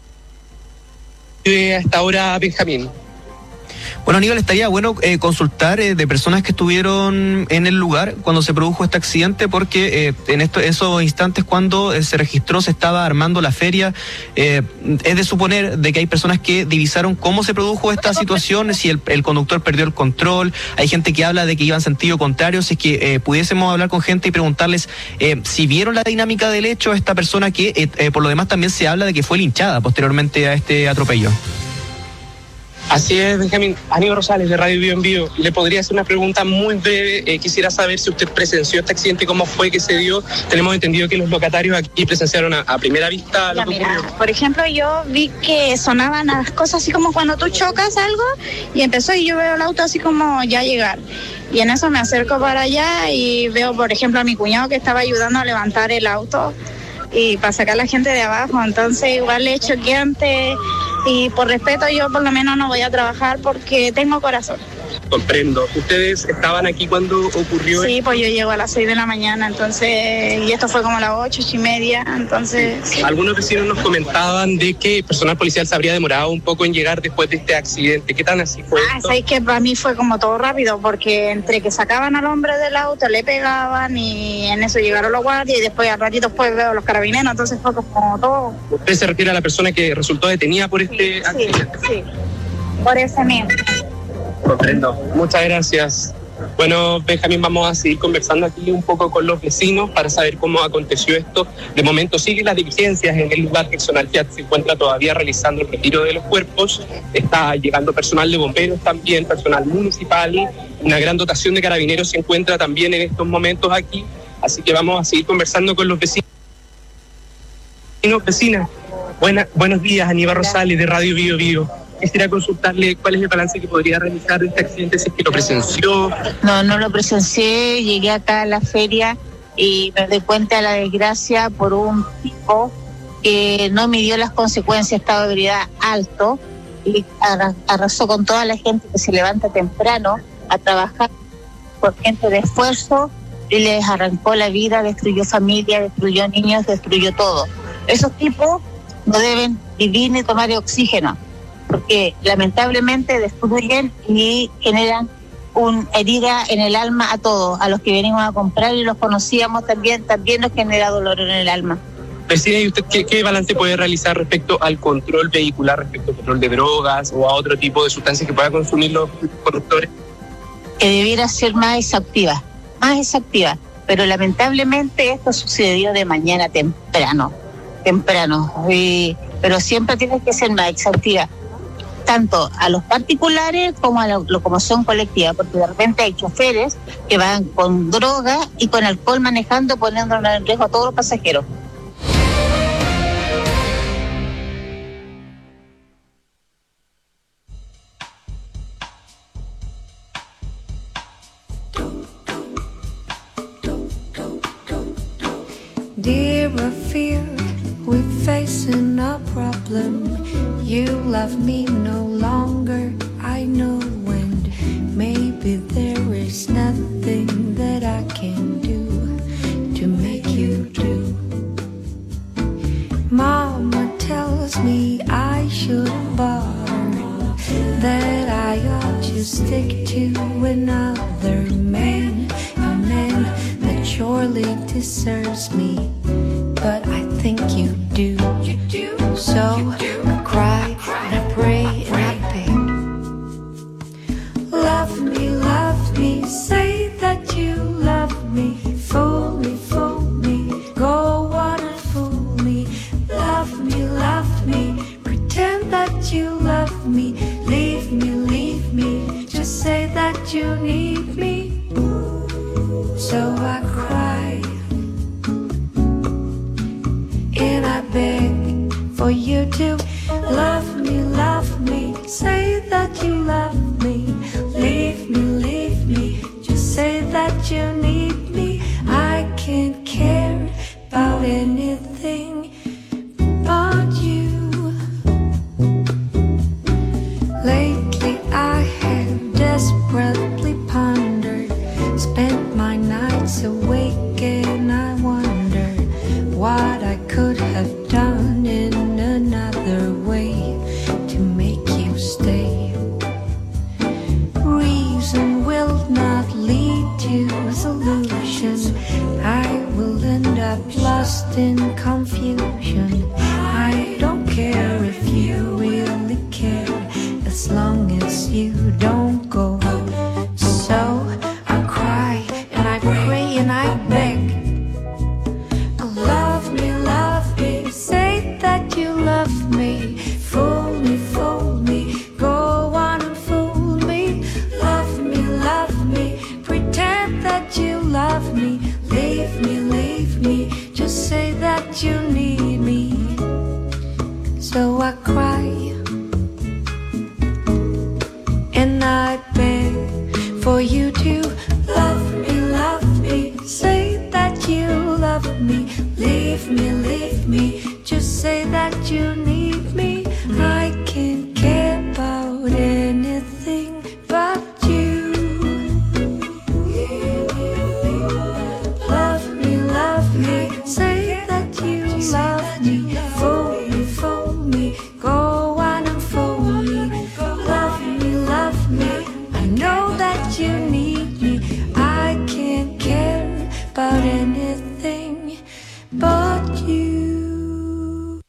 vive hasta ahora, Benjamín. Bueno, Aníbal, estaría bueno consultar de personas que estuvieron en el lugar cuando se produjo este accidente, porque en esos instantes cuando se registró, se estaba armando la feria, es de suponer de que hay personas que divisaron cómo se produjo esta situación, si el conductor perdió el control. Hay gente que habla de que iba en sentido contrario. Si es que pudiésemos hablar con gente y preguntarles si vieron la dinámica del hecho, esta persona que por lo demás también se habla de que fue linchada posteriormente a este atropello. Así es, Benjamín. Aníbal Rosales, de Radio Bio en Vivo. Le podría hacer una pregunta muy breve. Quisiera saber si usted presenció este accidente, cómo fue que se dio. Tenemos entendido que los locatarios aquí presenciaron a primera vista lo que ocurrió. Por ejemplo, yo vi que sonaban las cosas así como cuando tú chocas algo y empezó y yo veo el auto así como ya llegar. Y en eso me acerco para allá y veo, por ejemplo, a mi cuñado que estaba ayudando a levantar el auto y para sacar a la gente de abajo. Entonces igual le choqué antes y por respeto yo por lo menos no voy a trabajar porque tengo corazón. Comprendo. ¿Ustedes estaban aquí cuando ocurrió? Sí, pues yo llego a las 6 de la mañana, entonces, y esto fue como a las 8:30, entonces... Sí. Algunos vecinos nos comentaban de que el personal policial se habría demorado un poco en llegar después de este accidente. ¿Qué tan así fue esto? Es que para mí fue como todo rápido, porque entre que sacaban al hombre del auto, le pegaban y en eso llegaron los guardias y después al ratito después veo los carabineros, entonces fue como todo... ¿Usted se refiere a la persona que resultó detenida por este accidente? Sí, por ese mismo. Comprendo. Muchas gracias. Bueno, Benjamín, vamos a seguir conversando aquí un poco con los vecinos para saber cómo aconteció esto. De momento siguen las diligencias en el lugar. Personal Fiat se encuentra todavía realizando el retiro de los cuerpos. Está llegando personal de bomberos también, personal municipal. Una gran dotación de carabineros se encuentra también en estos momentos aquí. Así que vamos a seguir conversando con los vecinos. Vecinas, buenos días, Aníbal Rosales de Radio Bio Bio. Quisiera consultarle cuál es el balance que podría realizar de este accidente, si es que lo presenció. No lo presencié, llegué acá a la feria y me di cuenta de la desgracia por un tipo que no midió las consecuencias, estado de ebriedad alto y arrasó con toda la gente que se levanta temprano a trabajar por gente de esfuerzo y les arrancó la vida, destruyó familia, destruyó niños, destruyó todo. Esos tipos no deben vivir ni tomar oxígeno, porque lamentablemente destruyen y generan una herida en el alma a todos, a los que venimos a comprar y los conocíamos también nos genera dolor en el alma. Vecina, ¿y usted qué balance puede realizar respecto al control vehicular, respecto al control de drogas o a otro tipo de sustancias que puedan consumir los conductores? Que debiera ser más exhaustiva, pero lamentablemente esto sucedió de mañana temprano, pero siempre tiene que ser más exhaustiva, tanto a los particulares como a la locomoción colectiva, porque de repente hay choferes que van con droga y con alcohol manejando, poniendo en riesgo a todos los pasajeros. Dear, I fear we're facing a problem. You love me no longer, I know, and maybe there is nothing that I can do to make you do. Mama tells me I shouldn't bother, that I ought to stick to another man, a man that surely deserves me, but I think you do. So I cry and I pray and I beg. Love me, say that you love me. Fool me, go on and fool me. Love me, pretend that you love me. Leave me, just say that you need me. So I cry and I beg for you to love me, say that you love me. Leave me, just say that you need me. I can't care about anything but you. Lately I have desperately pondered, spent my nights awake and I wonder what I could have done in another way to make you stay. Reason will not lead to solution. I will end up lost in confusion. I don't care if you really care, as long as you don't go. So I cry and I pray and I beg. Love me, say that you love me. Fool me, go on. for you to love me, say that you love me, leave me, just say that you need me. I can't care about anything but you. Love me, say that you love me, phone me, go on and phone me. Love me, I know that you need me. I can't care about anything but you.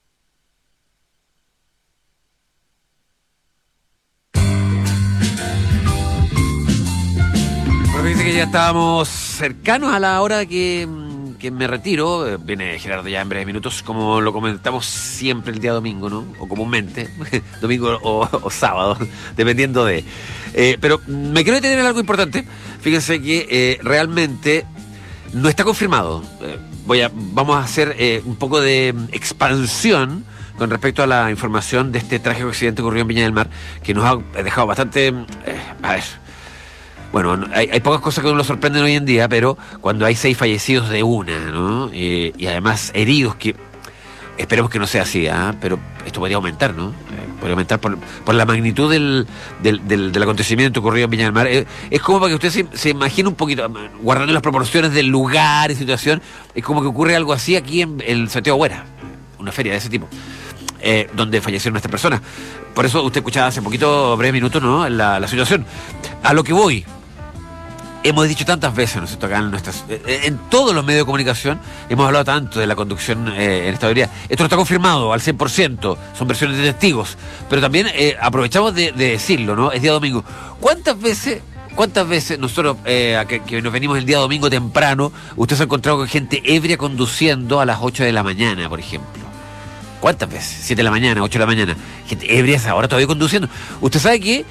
Bueno, dice que ya estábamos cercanos a la hora que me retiro. Viene Gerardo ya en breves minutos, como lo comentamos siempre el día domingo, ¿no? O comúnmente, domingo o sábado, dependiendo de... pero me quiero detener en algo importante. Fíjense que realmente no está confirmado. Vamos a hacer un poco de expansión con respecto a la información de este trágico accidente ocurrido en Viña del Mar, que nos ha dejado bastante... a ver... Bueno, hay pocas cosas que uno lo sorprenden hoy en día, pero cuando hay 6 fallecidos de una, ¿no? Y además heridos, que esperemos que no sea así, pero esto podría aumentar, ¿no? Podría aumentar por la magnitud del acontecimiento ocurrido en Viña del Mar. Es como para que usted se imagine un poquito, guardando las proporciones del lugar y situación, es como que ocurre algo así aquí en Santiago Güera, una feria de ese tipo, donde fallecieron estas personas. Por eso usted escuchaba hace poquito, breves minutos, ¿no? La situación. A lo que voy... Hemos dicho tantas veces, ¿no es cierto?, acá en todos los medios de comunicación hemos hablado tanto de la conducción en esta teoría. Esto no está confirmado al 100%, son versiones de testigos, pero también aprovechamos de decirlo, ¿no? Es día domingo. ¿Cuántas veces nosotros, que nos venimos el día domingo temprano, usted se ha encontrado con gente ebria conduciendo a las 8 de la mañana, por ejemplo? ¿Cuántas veces? 7 de la mañana, 8 de la mañana. Gente ebria es ahora todavía conduciendo. Usted sabe que,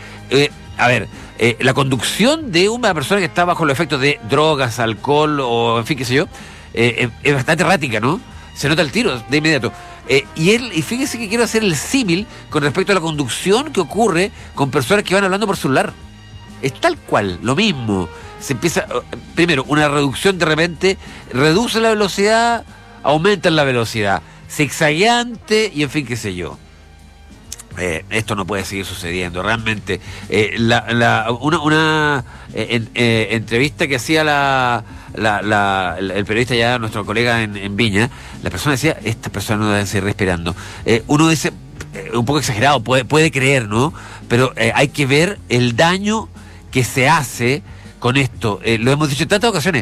la conducción de una persona que está bajo los efectos de drogas, alcohol o en fin, qué sé yo, es bastante errática, ¿no? Se nota el tiro de inmediato. Y fíjese que quiero hacer el símil con respecto a la conducción que ocurre con personas que van hablando por celular. Es tal cual, lo mismo. Se empieza, primero, una reducción de repente, reduce la velocidad, aumenta la velocidad, zigzagueante y en fin, qué sé yo. Esto no puede seguir sucediendo. Realmente, una entrevista que hacía el periodista ya, nuestro colega en Viña, la persona decía, esta persona no debe seguir respirando. Uno dice, un poco exagerado, puede creer, ¿no? Pero hay que ver el daño que se hace con esto. Lo hemos dicho en tantas ocasiones.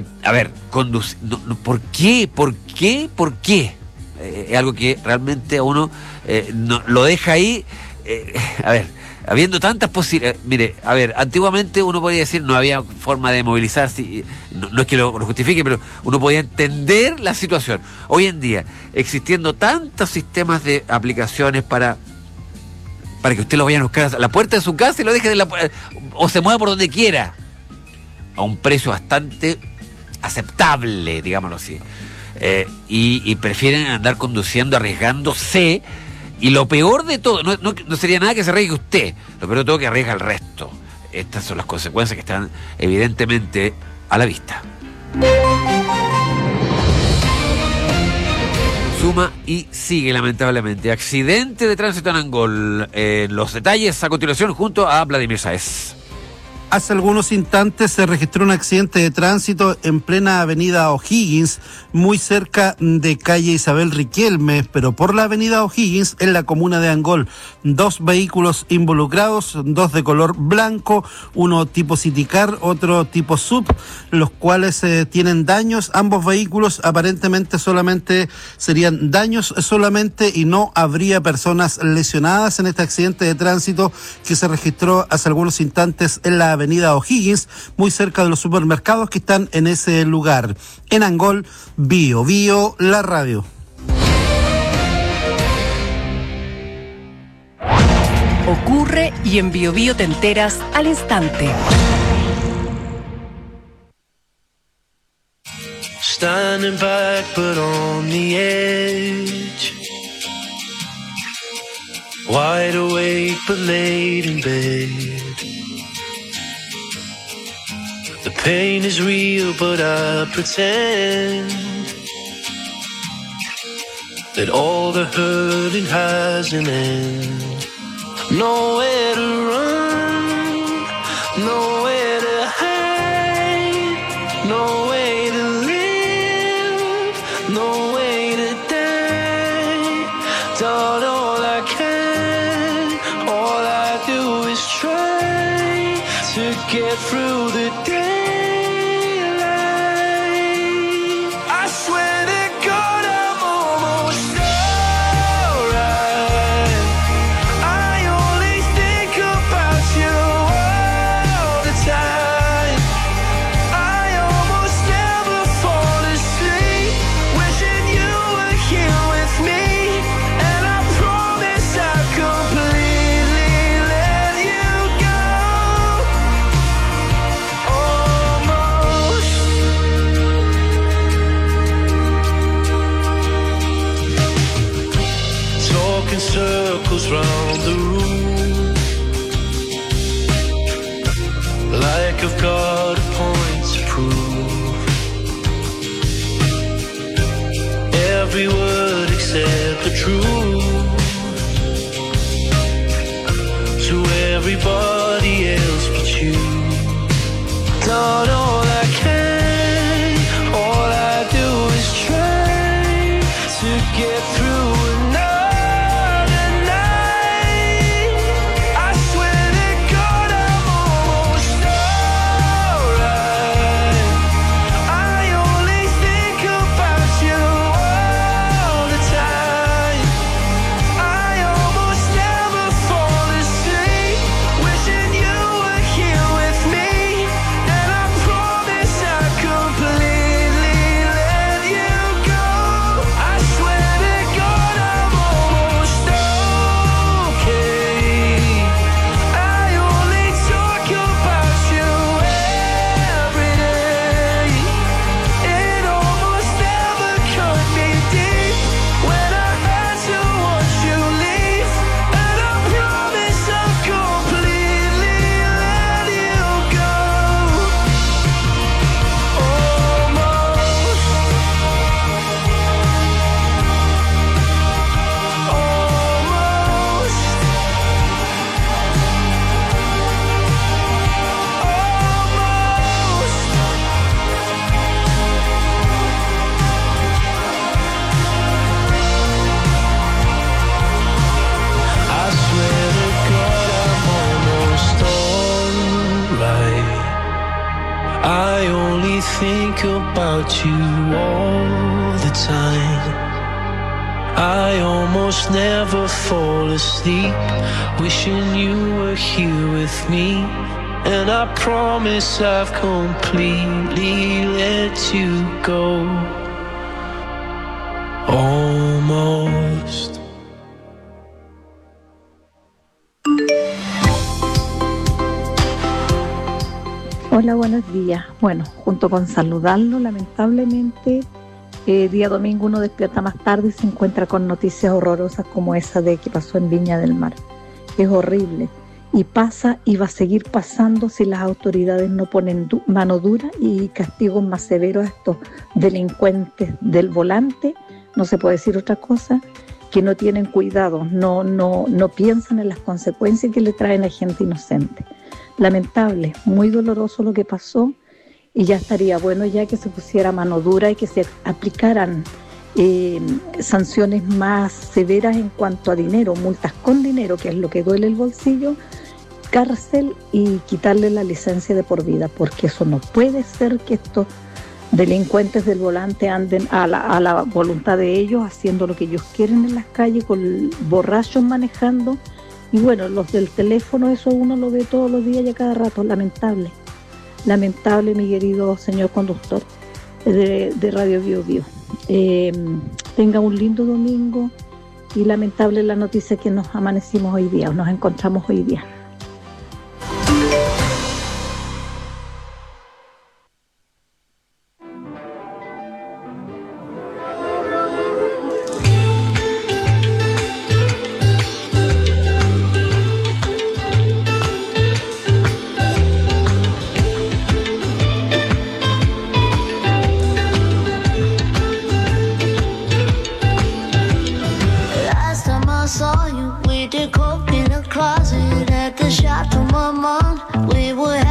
¿Por qué? Es algo que realmente a uno lo deja ahí. Habiendo tantas posibilidades. Mire, antiguamente uno podía decir no había forma de movilizarse, no es que lo justifique, pero uno podía entender la situación. Hoy en día, existiendo tantos sistemas de aplicaciones para que usted lo vaya a buscar a la puerta de su casa y lo deje o se mueva por donde quiera, a un precio bastante aceptable, digámoslo así. Y prefieren andar conduciendo, arriesgándose, y lo peor de todo, no sería nada que se arriesgue usted, lo peor de todo que arriesga al resto. Estas son las consecuencias que están evidentemente a la vista. Suma y sigue, lamentablemente. Accidente de tránsito en Angol. Los detalles a continuación junto a Vladimir Sáez. Hace algunos instantes se registró un accidente de tránsito en plena avenida O'Higgins, muy cerca de calle Isabel Riquelme, pero por la avenida O'Higgins, en la comuna de Angol. 2 vehículos involucrados, 2 de color blanco, uno tipo Citicar, otro tipo Sub, los cuales tienen daños. Ambos vehículos aparentemente solamente serían daños solamente y no habría personas lesionadas en este accidente de tránsito que se registró hace algunos instantes en la avenida O'Higgins, muy cerca de los supermercados que están en ese lugar. En Angol, Bio, la radio. Ocurre y en Bio te enteras al instante. Standing back but on the edge, wide awake but late in bed. The pain is real, but I pretend that all the hurting has an end. Nowhere to run, nowhere to hide, no way to live, no way to die. Done all I can, all I do is try to get through the day. Circles round the room, like I've got a point to prove. Every word except the truth to everybody else but you. Done all I can, all I do is try to get through another. I only think about you all the time. I almost never fall asleep, wishing you were here with me. And I promise I've completely let you go. Almost. Hola, buenos días. Bueno, junto con saludarlo, lamentablemente, día domingo uno despierta más tarde y se encuentra con noticias horrorosas como esa de que pasó en Viña del Mar. Es horrible y pasa y va a seguir pasando si las autoridades no ponen mano dura y castigos más severos a estos delincuentes del volante. No se puede decir otra cosa, que no tienen cuidado, no piensan en las consecuencias que le traen a gente inocente. Lamentable, muy doloroso lo que pasó y ya estaría bueno ya que se pusiera mano dura y que se aplicaran sanciones más severas en cuanto a dinero, multas con dinero, que es lo que duele el bolsillo, cárcel y quitarle la licencia de por vida, porque eso no puede ser que estos delincuentes del volante anden a la voluntad de ellos, haciendo lo que ellos quieren en las calles, con borrachos manejando. Y bueno, los del teléfono, eso uno lo ve todos los días y a cada rato. Lamentable, mi querido señor conductor de Radio Bio Bio. Tenga un lindo domingo y lamentable la noticia que nos amanecimos hoy día, o nos encontramos hoy día. more, we would